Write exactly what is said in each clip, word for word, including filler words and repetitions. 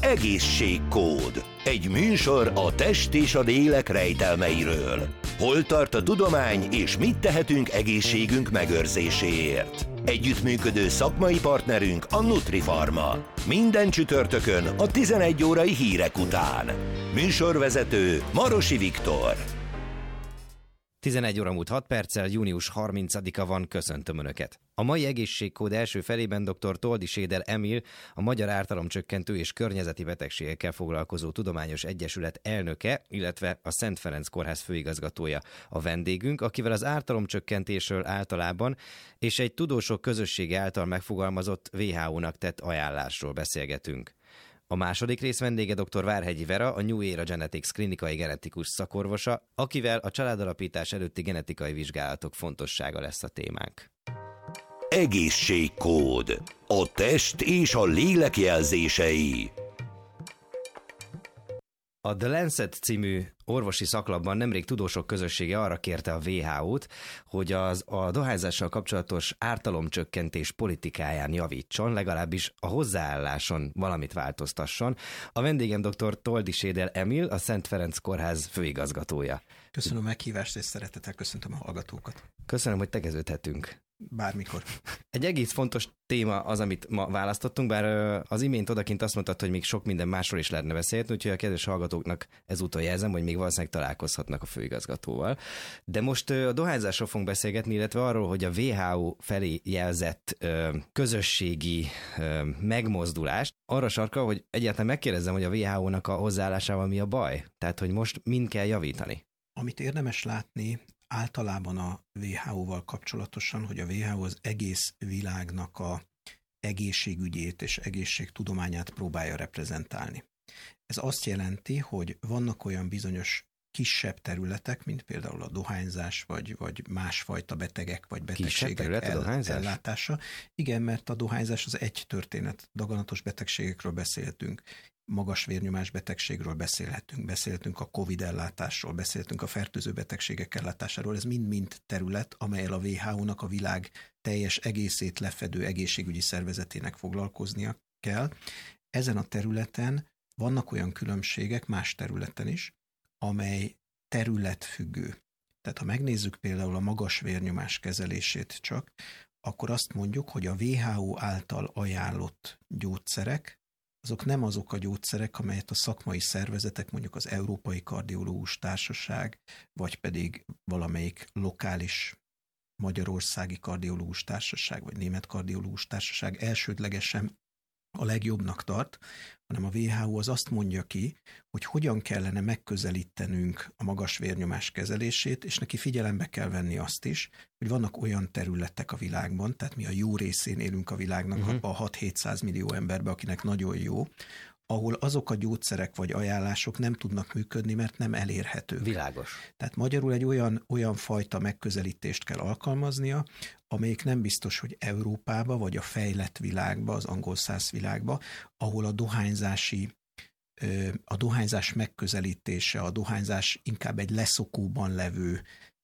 Egészségkód. Egy műsor a test és a lélek rejtelmeiről. Hol tart a tudomány, és mit tehetünk egészségünk megőrzéséért? Együttműködő szakmai partnerünk a Nutrifarma. Minden csütörtökön a tizenegy órai hírek után. Műsorvezető Marosi Viktor. tizenegy óra múlt hat perccel, június harmincadika van, köszöntöm Önöket. A mai egészségkód első felében dr. Toldy Séder Emil, a Magyar Ártalomcsökkentő és Környezeti Betegségekkel foglalkozó Tudományos Egyesület elnöke, illetve a Szent Ferenc Kórház főigazgatója a vendégünk, akivel az ártalomcsökkentésről általában és egy tudósok közössége által megfogalmazott vé há ó-nak tett ajánlásról beszélgetünk. A második rész vendége dr. Várhegyi Vera, a New Era Genetics klinikai genetikus szakorvosa, akivel a családalapítás előtti genetikai vizsgálatok fontossága lesz a témánk. Egészségkód. A test és a lélek jelzései. A The Lancet című orvosi szaklapban nemrég tudósok közössége arra kérte a vé há ó-t, hogy az a dohányzással kapcsolatos ártalomcsökkentés politikáján javítson, legalábbis a hozzáálláson valamit változtasson. A vendégem dr. Toldy Séder Emil, a Szent Ferenc Kórház főigazgatója. Köszönöm a meghívást, és szeretettel köszöntöm a hallgatókat. Köszönöm, hogy tegeződhetünk. Bármikor. Egy egész fontos téma az, amit ma választottunk, bár az imént odakint azt mondtad, hogy még sok minden másról is lehetne beszélni, úgyhogy a kedves hallgatóknak ezúttal jelzem, hogy még valószínűleg találkozhatnak a főigazgatóval. De most a dohányzásról fogunk beszélgetni, illetve arról, hogy a vé há ó felé jelzett közösségi megmozdulást arra sarkal, hogy egyáltalán megkérdezzem, hogy a vé há ó-nak a hozzáállásával mi a baj? Tehát, hogy most mind kell javítani? Amit érdemes látni általában a vé há ó-val kapcsolatosan, hogy a vé há ó az egész világnak a egészségügyét és egészségtudományát próbálja reprezentálni. Ez azt jelenti, hogy vannak olyan bizonyos kisebb területek, mint például a dohányzás, vagy, vagy másfajta betegek, vagy betegségek el, ellátása. Igen, mert a dohányzás az egy történet. Daganatos betegségekről beszélhetünk, magas vérnyomás betegségről beszélhetünk, beszélhetünk a Covid ellátásról, beszélhetünk a fertőző betegségek ellátásáról. Ez mind-mind terület, amelyel a vé há ó-nak a világ teljes egészét lefedő egészségügyi szervezetének foglalkoznia kell. Ezen a területen vannak olyan különbségek más területen is, amely területfüggő. Tehát ha megnézzük például a magas vérnyomás kezelését csak, akkor azt mondjuk, hogy a vé há ó által ajánlott gyógyszerek, azok nem azok a gyógyszerek, amelyet a szakmai szervezetek, mondjuk az Európai Kardiológus Társaság, vagy pedig valamelyik lokális magyarországi kardiológus társaság, vagy német kardiológus társaság elsődlegesen a legjobbnak tart, hanem a vé há ó az azt mondja ki, hogy hogyan kellene megközelítenünk a magas vérnyomás kezelését, és neki figyelembe kell venni azt is, hogy vannak olyan területek a világban, tehát mi a jó részén élünk a világnak, uh-huh. a hat-hétszáz millió emberben, akinek nagyon jó, ahol azok a gyógyszerek vagy ajánlások nem tudnak működni, mert nem elérhetők. Világos. Tehát magyarul egy olyan, olyan fajta megközelítést kell alkalmaznia, amelyik nem biztos, hogy Európába, vagy a fejlett világba, az angol száz világba, ahol a dohányzási a dohányzás megközelítése, a dohányzás inkább egy leszokóban levő,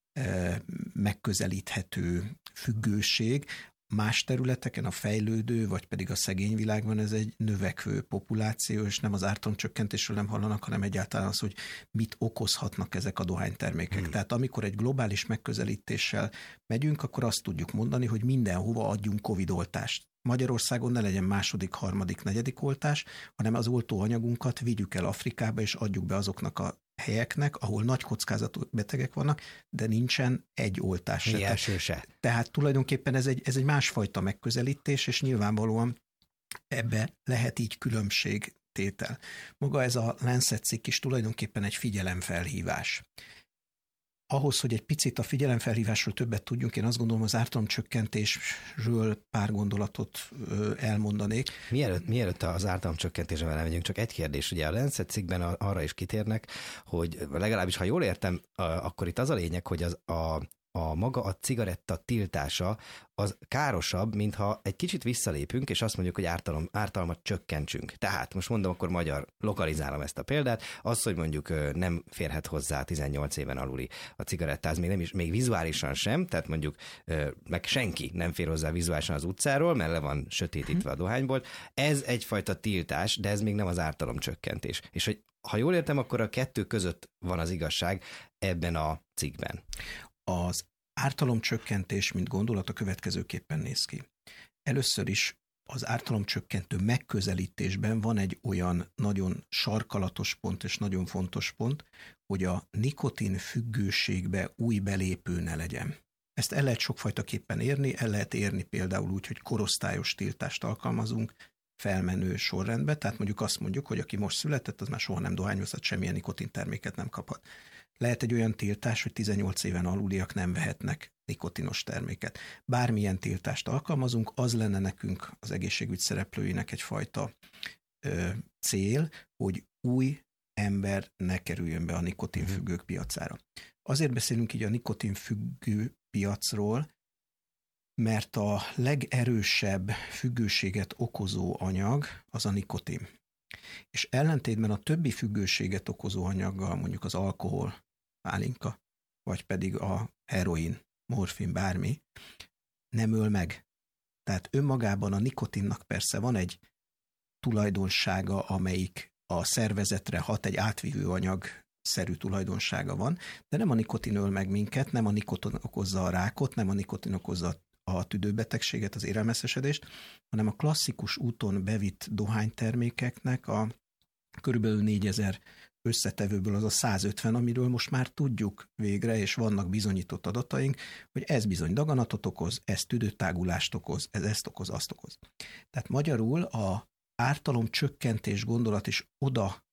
megközelíthető függőség. Más területeken, a fejlődő, vagy pedig a szegény világban ez egy növekvő populáció, és nem az ártalomcsökkentésről nem hallanak, hanem egyáltalán az, hogy mit okozhatnak ezek a dohánytermékek. Hmm. Tehát amikor egy globális megközelítéssel megyünk, akkor azt tudjuk mondani, hogy mindenhova adjunk Covid-oltást. Magyarországon ne legyen második, harmadik, negyedik oltás, hanem az oltóanyagunkat vigyük el Afrikába, és adjuk be azoknak a helyeknek, ahol nagy kockázatú betegek vannak, de nincsen egy oltás se. első se. Tehát tulajdonképpen ez egy, ez egy másfajta megközelítés, és nyilvánvalóan ebbe lehet így különbségtétel. Maga ez a Lancet cikk is tulajdonképpen egy figyelemfelhívás. Ahhoz, hogy egy picit a figyelemfelhívásról többet tudjunk, én azt gondolom, az ártalomcsökkentésről pár gondolatot elmondanék. Mielőtt, mielőtt az ártalomcsökkentésre elmegyünk, csak egy kérdés. Ugye a Lancet cikkben arra is kitérnek, hogy legalábbis, ha jól értem, akkor itt az a lényeg, hogy az a a maga a cigaretta tiltása az károsabb, mintha egy kicsit visszalépünk, és azt mondjuk, hogy ártalom, ártalmat csökkentsünk. Tehát most mondom, akkor magyar, lokalizálom ezt a példát, az, hogy mondjuk nem férhet hozzá tizennyolc éven aluli a cigarettáz, még nem is, még vizuálisan sem, tehát mondjuk meg senki nem fér hozzá vizuálisan az utcáról, mert le van sötétítve a dohánybolt. Ez egyfajta tiltás, de ez még nem az ártalom csökkentés. És hogy ha jól értem, akkor a kettő között van az igazság ebben a cikkben. Az ártalomcsökkentés, mint gondolat a következőképpen néz ki. Először is az ártalomcsökkentő megközelítésben van egy olyan nagyon sarkalatos pont és nagyon fontos pont, hogy a nikotin függőségbe új belépő ne legyen. Ezt el lehet sokfajtaképpen érni, el lehet érni például úgy, hogy korosztályos tiltást alkalmazunk, felmenő sorrendbe, tehát mondjuk azt mondjuk, hogy aki most született, az már soha nem dohányozhat, semmilyen nikotinterméket nem kaphat. Lehet egy olyan tiltás, hogy tizennyolc éven aluliak nem vehetnek nikotinos terméket. Bármilyen tiltást alkalmazunk, az lenne nekünk az egészségügy szereplőinek egyfajta ö, cél, hogy új ember ne kerüljön be a nikotinfüggők piacára. Azért beszélünk így a nikotinfüggő piacról, mert a legerősebb függőséget okozó anyag az a nikotin. És ellentétben a többi függőséget okozó anyaggal, mondjuk az alkohol, pálinka, vagy pedig a heroin, morfin, bármi, nem öl meg. Tehát önmagában a nikotinnak persze van egy tulajdonsága, amelyik a szervezetre hat, egy átvívő anyagszerű tulajdonsága van, de nem a nikotin öl meg minket, nem a nikotin okozza a rákot, nem a nikotin okozza a tüdőbetegséget, az érelmeszesedést, hanem a klasszikus úton bevitt dohánytermékeknek a körülbelül négyezer összetevőből az a százötven, amiről most már tudjuk végre, és vannak bizonyított adataink, hogy ez bizony daganatot okoz, ez tüdőtágulást okoz, ez ezt okoz, azt okoz. Tehát magyarul a ártalom csökkentés gondolat is oda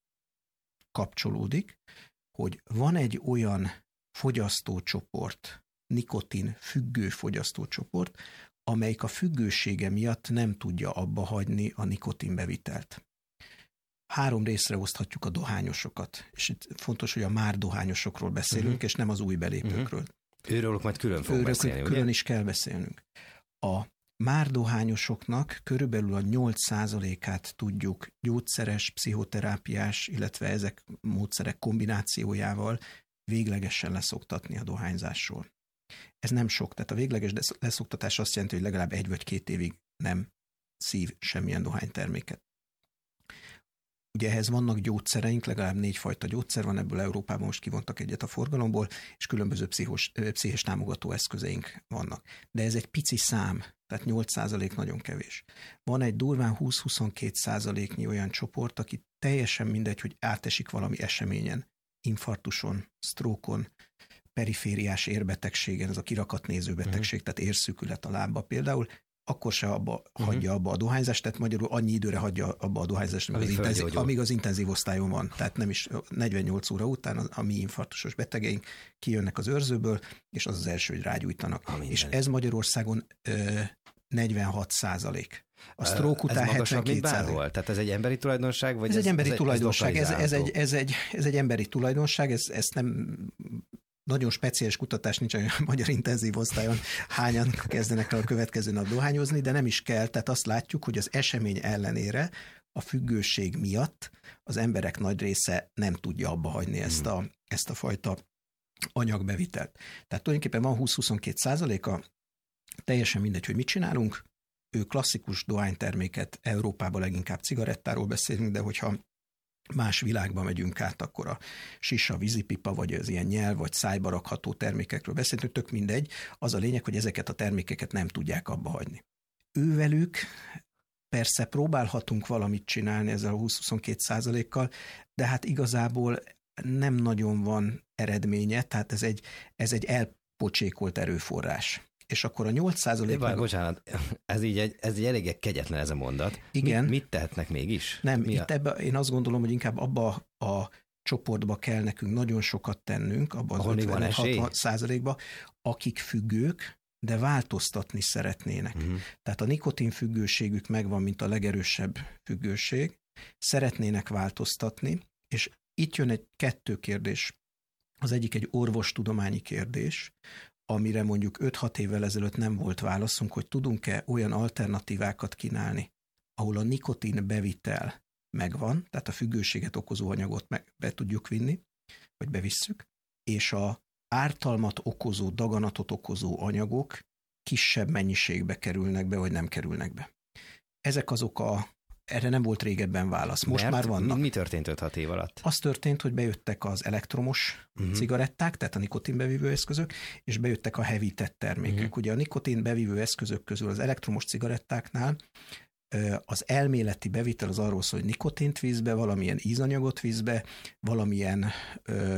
kapcsolódik, hogy van egy olyan fogyasztócsoport, nikotin függő fogyasztócsoport, amelyik a függősége miatt nem tudja abba hagyni a nikotinbevitelt. Három részre oszthatjuk a dohányosokat, és itt fontos, hogy a már dohányosokról beszélünk, uh-huh. és nem az új belépőkről. Uh-huh. Őrőlük majd külön fogunk beszélni, külön ugye? is kell beszélnünk. A már dohányosoknak körülbelül a nyolc százalékát tudjuk gyógyszeres, pszichoterápiás, illetve ezek módszerek kombinációjával véglegesen leszoktatni a dohányzásról. Ez nem sok, tehát a végleges leszoktatás azt jelenti, hogy legalább egy vagy két évig nem szív semmilyen dohányterméket. Ugye ehhez vannak gyógyszereink, legalább négy fajta gyógyszer van, ebből Európában most kivontak egyet a forgalomból, és különböző pszichos, pszichés támogató eszközeink vannak. De ez egy pici szám, tehát nyolc százalék nagyon kevés. Van egy durván húsz-huszonkettő százaléknyi olyan csoport, aki teljesen mindegy, hogy átesik valami eseményen, infarktuson, sztrókon, perifériás érbetegségen, ez a kirakatnéző betegség, uh-huh. tehát érszűkület a lábba például, akkor se abba, uh-huh. hagyja abba a dohányzást, tehát magyarul annyi időre hagyja abba a dohányzást, amíg, az intenzív, amíg az intenzív osztályon van. Tehát nem is negyvennyolc óra után a, a mi infarktusos betegeink kijönnek az őrzőből, és az az első, hogy rágyújtanak. És ez Magyarországon ö, negyvenhat százalék. A stroke után hetvenkét százalék. Tehát ez egy emberi tulajdonság? Vagy ez, ez egy emberi ez tulajdonság. Ez, ez, ez, egy, ez, egy, ez egy emberi tulajdonság, ez, ezt nem... Nagyon speciális kutatás nincs a magyar intenzív osztályon, hányan kezdenek el a következő nap dohányozni, de nem is kell, tehát azt látjuk, hogy az esemény ellenére a függőség miatt az emberek nagy része nem tudja abba hagyni ezt a, ezt a fajta anyagbevitelt. Tehát tulajdonképpen van húsz-huszonkettő százaléka, teljesen mindegy, hogy mit csinálunk, ő klasszikus dohányterméket, Európában leginkább cigarettáról beszélünk, de hogyha más világba megyünk át, akkor a sisa, vízipipa, vagy az ilyen nyelv, vagy szájba rakható termékekről beszélünk, tök mindegy. Az a lényeg, hogy ezeket a termékeket nem tudják abba hagyni. Ővelük persze próbálhatunk valamit csinálni ezzel a húsz-huszonkettő százalékkal, de hát igazából nem nagyon van eredménye, tehát ez egy, ez egy elpocsékolt erőforrás. És akkor a nyolc százalék... Meg... Bocsánat, ez így, egy, ez így eléggé kegyetlen ez a mondat. Igen. Mit, mit tehetnek mégis? Nem, Mi itt a... ebbe, én azt gondolom, hogy inkább abba a csoportba kell nekünk nagyon sokat tennünk, abban az ötven-hatvan százalékba, akik függők, de változtatni szeretnének. Uh-huh. Tehát a nikotin függőségük megvan, mint a legerősebb függőség, szeretnének változtatni, és itt jön egy kettő kérdés. Az egyik egy orvostudományi kérdés, amire mondjuk öt-hat évvel ezelőtt nem volt válaszunk, hogy tudunk-e olyan alternatívákat kínálni, ahol a nikotin bevitel megvan, tehát a függőséget okozó anyagot meg be tudjuk vinni, vagy bevisszük, és a ártalmat okozó, daganatot okozó anyagok kisebb mennyiségbe kerülnek be, vagy nem kerülnek be. Ezek azok a, erre nem volt régebben válasz. Most Mert már vannak. Mi történt öt-hat év alatt? Az történt, hogy bejöttek az elektromos uh-huh. cigaretták, tehát a nikotinbevívő eszközök, és bejöttek a hevített termékek. Uh-huh. Ugye a nikotinbevívő eszközök közül az elektromos cigarettáknál az elméleti bevitel az arról szól, hogy nikotint visz be, valamilyen ízanyagot visz be, valamilyen ö,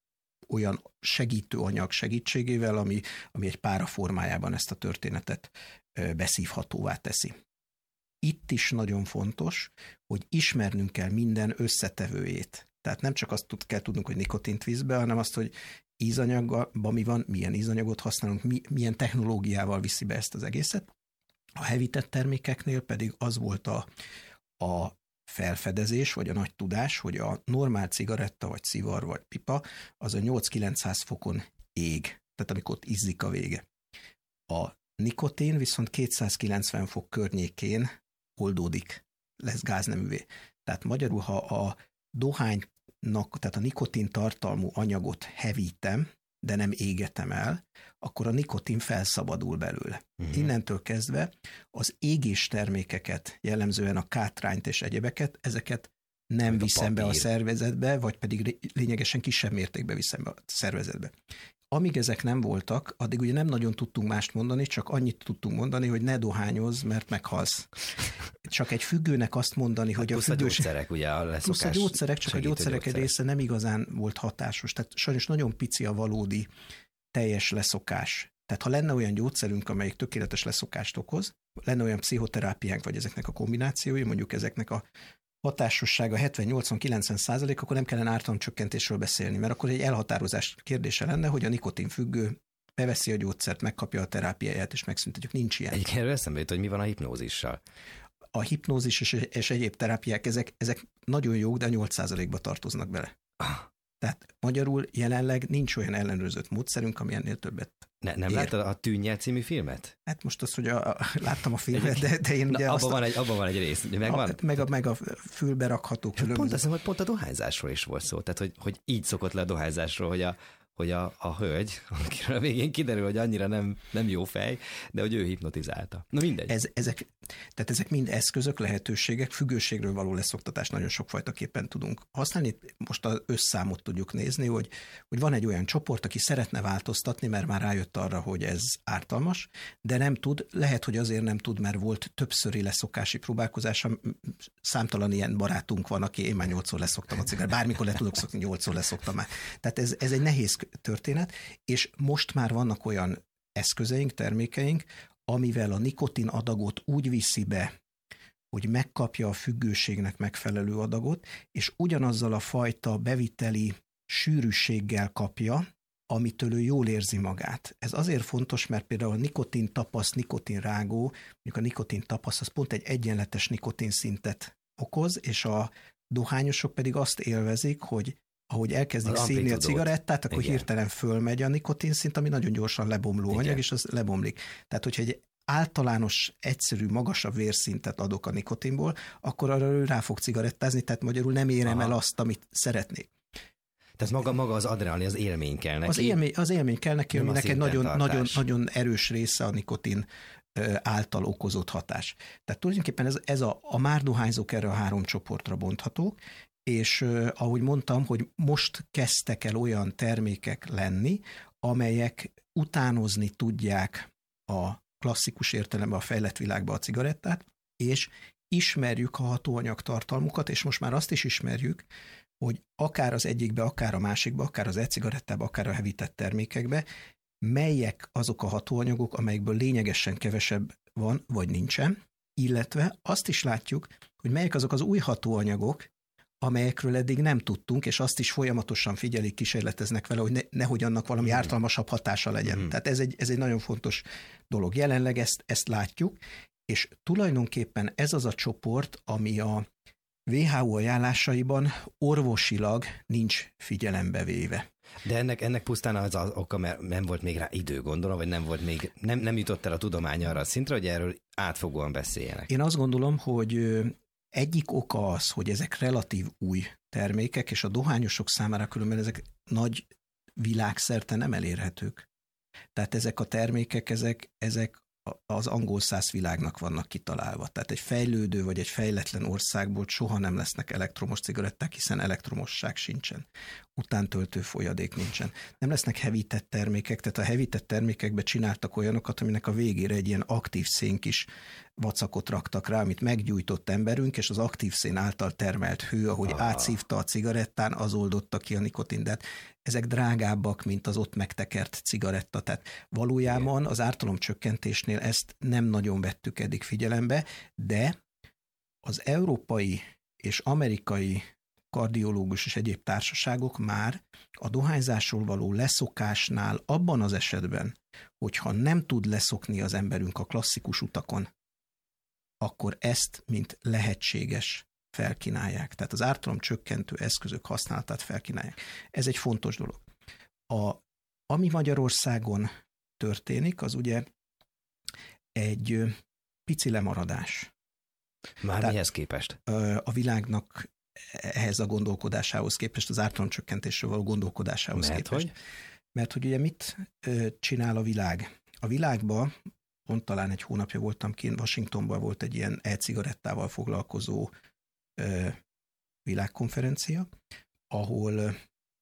olyan segítőanyag segítségével, ami, ami egy pára formájában ezt a történetet ö, beszívhatóvá teszi. Itt is nagyon fontos, hogy ismernünk kell minden összetevőjét. Tehát nem csak azt tud, kell tudnunk, hogy nikotint visz be, hanem azt, hogy ízanyagban mi van, milyen ízanyagot használunk, mi, milyen technológiával viszi be ezt az egészet. A hevített termékeknél pedig az volt a, a felfedezés, vagy a nagy tudás, hogy a normál cigaretta, vagy szivar, vagy pipa, az a nyolc-kilencszáz fokon ég, tehát amikor ott izzik a vége. A nikotin viszont kétszázkilencven fok környékén oldódik, lesz gázneművé. Tehát magyarul, ha a dohánynak, tehát a nikotin tartalmú anyagot hevítem, de nem égetem el, akkor a nikotin felszabadul belőle. Uh-huh. Innentől kezdve az égés termékeket, jellemzően a kátrányt és egyebeket, ezeket nem viszem be a szervezetbe, vagy pedig lényegesen kisebb mértékben viszem be a szervezetbe. Amíg ezek nem voltak, addig ugye nem nagyon tudtunk mást mondani, csak annyit tudtunk mondani, hogy ne dohányozz, mert meghalsz. Csak egy függőnek azt mondani, hogy plusz a függőség... a gyógyszerek, ugye a leszokás. Plusz a gyógyszerek, csak a gyógyszerek, gyógyszerek egy része nem igazán volt hatásos. Tehát sajnos nagyon pici a valódi teljes leszokás. Tehát ha lenne olyan gyógyszerünk, amelyik tökéletes leszokást okoz, lenne olyan pszichoterápiánk, vagy ezeknek a kombinációi, mondjuk ezeknek a hatásossága hetven-nyolcvan-kilencven százalék, akkor nem kellene ártalomcsökkentésről beszélni, mert akkor egy elhatározás kérdése lenne, hogy a nikotin függő beveszi a gyógyszert, megkapja a terápiáját, és megszüntetjük. Nincs ilyen. Egyébként erről eszembe jut, hogy mi van a hipnózissal. A hipnózis és, és egyéb terápiák, ezek, ezek nagyon jók, de nyolc százalékba tartoznak bele. Ah. Tehát magyarul jelenleg nincs olyan ellenőrzött módszerünk, ami ennél többet ne, Nem ér. láttad a Tűnnyel című filmet? Hát most az, hogy a, a, láttam a filmet, de, de én ugye Na, azt... Abban van, egy, abban van egy rész, megvan? A, meg, a, meg a fülbe rakható különböző... Pont azt hiszem, hogy pont a dohányzásról is volt szó. Tehát, hogy, hogy így szokott le a dohányzásról, hogy a hogy a, a hölgy, akiről a végén kiderül, hogy annyira nem, nem jó fej, de hogy ő hipnotizálta. Na mindegy. Ez, ezek, tehát ezek mind eszközök, lehetőségek, függőségről való leszoktatást nagyon sokfajtaképpen tudunk használni. Most az összszámot tudjuk nézni, hogy, hogy van egy olyan csoport, aki szeretne változtatni, mert már rájött arra, hogy ez ártalmas, de nem tud, lehet, hogy azért nem tud, mert volt többszöri leszokási próbálkozása. Számtalan ilyen barátunk van, aki én már nyolcszor leszoktam a cigarát, bármikor le tudok szokni, nyolcszor leszoktam már. Tehát ez, ez egy nehéz történet, és most már vannak olyan eszközeink, termékeink, amivel a nikotin adagot úgy viszi be, hogy megkapja a függőségnek megfelelő adagot, és ugyanazzal a fajta beviteli sűrűséggel kapja, amitől ő jól érzi magát. Ez azért fontos, mert például a nikotin tapasz, nikotin rágó, mondjuk a nikotin tapasz, az pont egy egyenletes nikotin szintet okoz, és a dohányosok pedig azt élvezik, hogy ahogy elkezdik szívni a cigarettát, akkor igen, hirtelen fölmegy a nikotinszint, ami nagyon gyorsan lebomló igen, anyag, és az lebomlik. Tehát, hogyha egy általános, egyszerű, magasabb vérszintet adok a nikotinból, akkor arra ő rá fog cigarettázni, tehát magyarul nem érem Aha. el azt, amit szeretnék. Tehát maga, maga az adrenalin, az élmény kell neki. Az élmény, az élmény kell neki, aminek egy nagyon, nagyon, nagyon erős része a nikotin által okozott hatás. Tehát tulajdonképpen ez, ez a, a már dohányzók erre a három csoportra bonthatók, és uh, ahogy mondtam, hogy most kezdtek el olyan termékek lenni, amelyek utánozni tudják a klasszikus értelemben a fejlett világban a cigarettát, és ismerjük a hatóanyag tartalmukat, és most már azt is ismerjük, hogy akár az egyikbe, akár a másikba, akár az e-cigarettába, akár a hevített termékekbe, melyek azok a hatóanyagok, amelyekből lényegesen kevesebb van, vagy nincsen, illetve azt is látjuk, hogy melyek azok az új hatóanyagok, amelyekről eddig nem tudtunk, és azt is folyamatosan figyelik, kísérleteznek vele, hogy ne, nehogy annak valami mm. ártalmasabb hatása legyen. Mm. Tehát ez egy, ez egy nagyon fontos dolog. Jelenleg ezt, ezt látjuk, és tulajdonképpen ez az a csoport, ami a dupla vé há ó ajánlásaiban orvosilag nincs figyelembe véve. De ennek, ennek pusztán az az oka, mert nem volt még rá idő, gondolom, vagy nem volt még, nem, nem jutott el a tudomány arra a szintre, hogy erről átfogóan beszéljenek. Én azt gondolom, hogy egyik oka az, hogy ezek relatív új termékek, és a dohányosok számára különben ezek nagy világszerte nem elérhetők. Tehát ezek a termékek, ezek, ezek az angol száz világnak vannak kitalálva. Tehát egy fejlődő vagy egy fejletlen országból soha nem lesznek elektromos cigaretták, hiszen elektromosság sincsen. Utántöltő folyadék nincsen. Nem lesznek hevített termékek, tehát a hevített termékekbe csináltak olyanokat, aminek a végére egy ilyen aktív szén kis vacakot raktak rá, amit meggyújtott emberünk, és az aktív szén által termelt hő, ahogy ah. átszívta a cigarettán, az oldotta ki a nikotindát. Ezek drágábbak, mint az ott megtekert cigaretta. Tehát valójában az ártalomcsökkentésnél ezt nem nagyon vettük eddig figyelembe, de az európai és amerikai kardiológus és egyéb társaságok már a dohányzásról való leszokásnál abban az esetben, hogyha nem tud leszokni az emberünk a klasszikus utakon, akkor ezt, mint lehetséges, felkínálják. Tehát az ártalomcsökkentő eszközök használatát felkínálják. Ez egy fontos dolog. A, ami Magyarországon történik, az ugye egy pici lemaradás. Már Tehát, mihez képest? A világnak ehhez a gondolkodásához képest, az ártalomcsökkentésről való gondolkodásához Mert képest. Hogy? Mert hogy ugye mit csinál a világ? A világban, pont talán egy hónapja voltam kint, Washingtonban volt egy ilyen e-cigarettával foglalkozó ö, világkonferencia, ahol ö,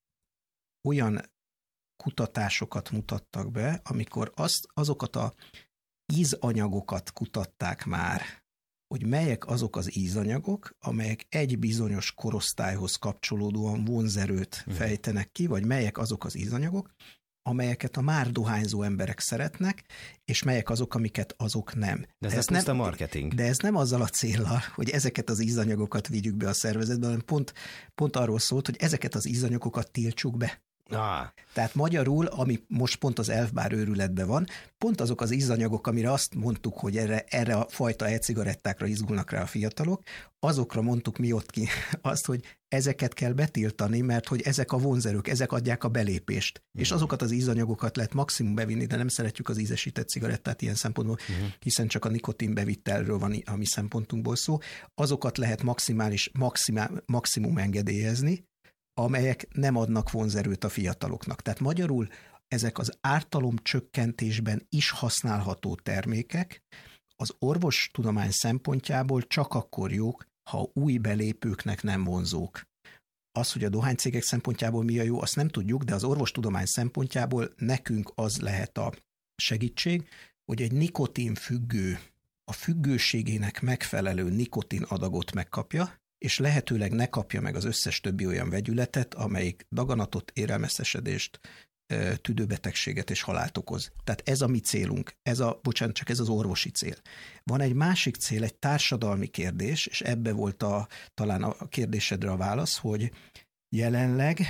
olyan kutatásokat mutattak be, amikor azt, azokat a ízanyagokat kutatták már, hogy melyek azok az ízanyagok, amelyek egy bizonyos korosztályhoz kapcsolódóan vonzerőt fejtenek ki, vagy melyek azok az ízanyagok, amelyeket a már dohányzó emberek szeretnek, és melyek azok, amiket azok nem. De ez, ez nem a marketing. De ez nem azzal a céllal, hogy ezeket az ízanyagokat vigyük be a szervezetbe, hanem pont, pont arról szólt, hogy ezeket az ízanyagokat tiltsuk be. Ah. Tehát magyarul, ami most pont az elfbár őrületben van, pont azok az ízanyagok, amire azt mondtuk, hogy erre, erre a fajta e-cigarettákra izgulnak rá a fiatalok, azokra mondtuk mi ott ki azt, hogy ezeket kell betiltani, mert hogy ezek a vonzerők, ezek adják a belépést. Uh-huh. És azokat az ízanyagokat lehet maximum bevinni, de nem szeretjük az ízesített cigarettát ilyen szempontból, uh-huh. hiszen csak a nikotin bevittelről van a mi szempontunkból szó. Azokat lehet maximális, maximál, maximum engedélyezni, amelyek nem adnak vonzerőt a fiataloknak. Tehát magyarul ezek az ártalomcsökkentésben is használható termékek az orvostudomány szempontjából csak akkor jók, ha új belépőknek nem vonzók. Az, hogy a dohánycégek szempontjából mi a jó, azt nem tudjuk, de az orvostudomány szempontjából nekünk az lehet a segítség, hogy egy nikotinfüggő, a függőségének megfelelő nikotin adagot megkapja, és lehetőleg ne kapja meg az összes többi olyan vegyületet, amelyik daganatot, érelmeszesedést, tüdőbetegséget és halált okoz. Tehát ez a mi célunk, ez a, bocsánat, csak ez az orvosi cél. Van egy másik cél, egy társadalmi kérdés, és ebbe volt a, talán a kérdésedre a válasz, hogy jelenleg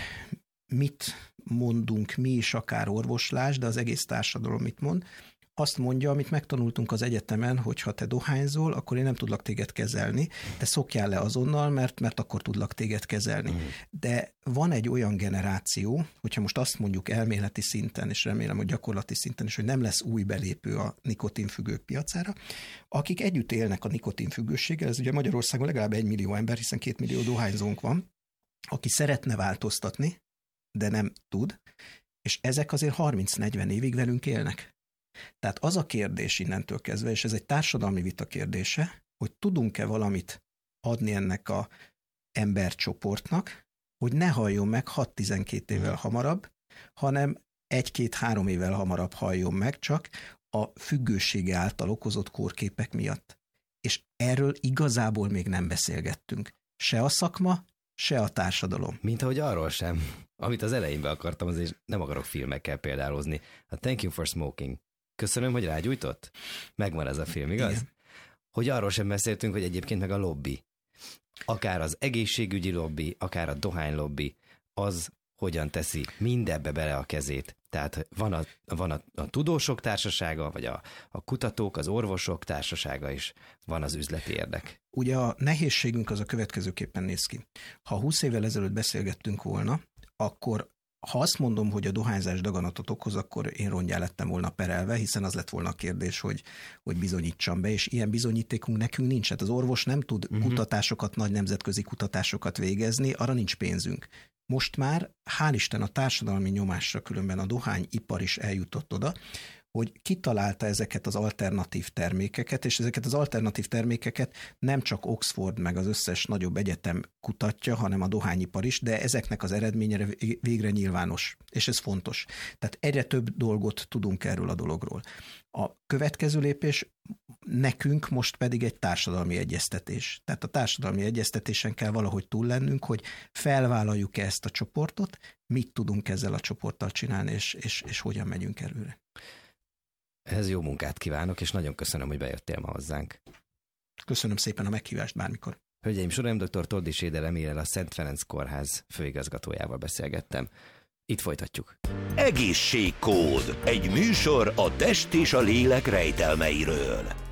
mit mondunk mi is, akár orvoslás, de az egész társadalom mit mond? Azt mondja, amit megtanultunk az egyetemen, hogy ha te dohányzol, akkor én nem tudlak téged kezelni, de szokjál le azonnal, mert, mert akkor tudlak téged kezelni. Mm. De van egy olyan generáció, hogyha most azt mondjuk elméleti szinten, és remélem, hogy gyakorlati szinten is, hogy nem lesz új belépő a nikotinfüggők piacára, akik együtt élnek a nikotinfüggőséggel, ez ugye Magyarországon legalább egy millió ember, hiszen két millió dohányzónk van, aki szeretne változtatni, de nem tud, és ezek azért harminc-negyven évig velünk élnek. Tehát az a kérdés innentől kezdve, és ez egy társadalmi vita kérdése, hogy tudunk-e valamit adni ennek a embercsoportnak, hogy ne halljon meg hat-tizenkét évvel hamarabb, hanem egy-két-három évvel hamarabb halljon meg csak a függősége által okozott kórképek miatt. És erről igazából még nem beszélgettünk. Se a szakma, se a társadalom. Mint ahogy arról sem. Amit az elején be akartam, azért nem akarok filmekkel példálozni. A Thank You for Smoking. Köszönöm, hogy rágyújtott? Megvan ez a film, igaz? Igen. Hogy arról sem beszéltünk, hogy egyébként meg a lobby. Akár az egészségügyi lobby, akár a dohány lobby, az hogyan teszi mindebbe bele a kezét. Tehát van a, van a, a tudósok társasága, vagy a, a kutatók, az orvosok társasága is, van az üzleti érdek. Ugye a nehézségünk az a következőképpen néz ki. Ha húsz évvel ezelőtt beszélgettünk volna, akkor Ha azt mondom, hogy a dohányzás daganatot okoz, akkor én rongyá lettem volna perelve, hiszen az lett volna a kérdés, hogy, hogy bizonyítsam be, és ilyen bizonyítékunk nekünk nincs. Hát az orvos nem tud uh-huh. kutatásokat, nagy nemzetközi kutatásokat végezni, arra nincs pénzünk. Most már, hál' Isten, a társadalmi nyomásra különben a dohányipar is eljutott oda, hogy kitalálta ezeket az alternatív termékeket, és ezeket az alternatív termékeket nem csak Oxford meg az összes nagyobb egyetem kutatja, hanem a dohányipar is, de ezeknek az eredménye végre nyilvános, és ez fontos. Tehát egyre több dolgot tudunk erről a dologról. A következő lépés nekünk most pedig egy társadalmi egyeztetés. Tehát a társadalmi egyeztetésen kell valahogy túl lennünk, hogy felvállaljuk-e ezt a csoportot, mit tudunk ezzel a csoporttal csinálni, és, és, és hogyan megyünk előre. Ehhez jó munkát kívánok, és nagyon köszönöm, hogy bejöttél ma hozzánk. Köszönöm szépen a meghívást bármikor. Hölgyeim, és uraim, dr. Toldy Séder Emillel, a Szent Ferenc Kórház főigazgatójával beszélgettem. Itt folytatjuk. Egészségkód. Egy műsor a test és a lélek rejtelmeiről.